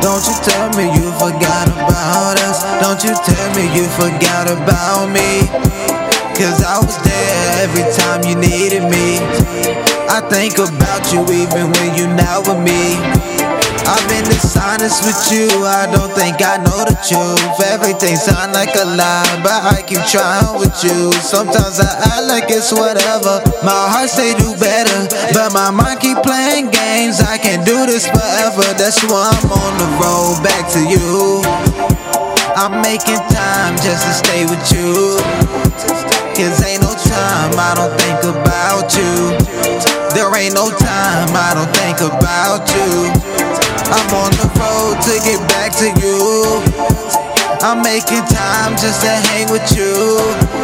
Don't you tell me you forgot about us. Don't you tell me you forgot about me. Cause I was there every time you needed me. I think about you even when you're not with me. I've been dishonest with you, I don't think I know the truth. Everything sound like a lie, but I keep trying with you. Sometimes I act like it's whatever. My heart say do better, but my mind keep playing games. I can't do this forever, that's why I'm on the road back to you. I'm making time just to stay with you. Cause ain't no time I don't think about you. There ain't no time I don't think about you. I'm on the road to get back to you. I'm making time just to hang with you.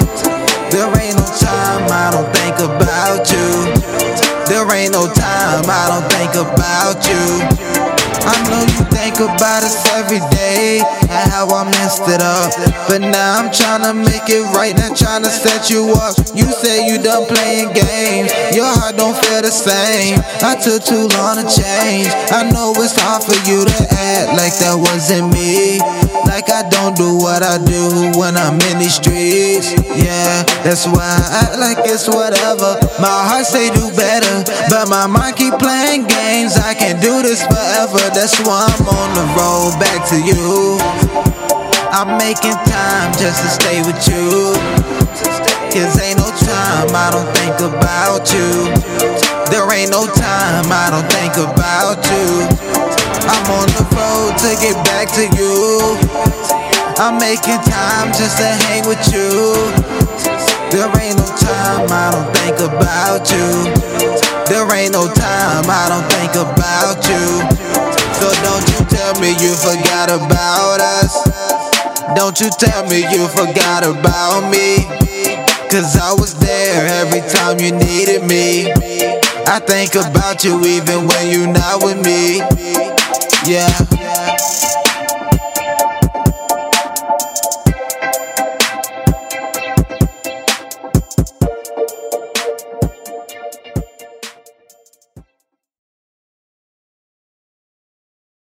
There ain't no time I don't think about you. There ain't no time I don't think about you. I know you think about us every day and how I messed it up, but now I'm tryna make it right, not tryna set you up. You say you done playing games, your heart don't feel the same. I took too long to change. I know it's hard for you to act like that wasn't me, like I don't do what I do when I'm in these streets. Yeah, that's why I act like it's whatever. My heart say do better, but my mind keep playing games. I can't do this forever, that's why I'm on the road back to you. I'm making time just to stay with you. Cause ain't no time I don't think about you. There ain't no time I don't think about you. I'm on the road to get back to you. I'm making time just to hang with you. There ain't no time I don't think about you. There ain't no time I don't think about you. So don't you tell me you forgot about us. Don't you tell me you forgot about me. Cause I was there every time you needed me. I think about you even when you're not with me. Yeah.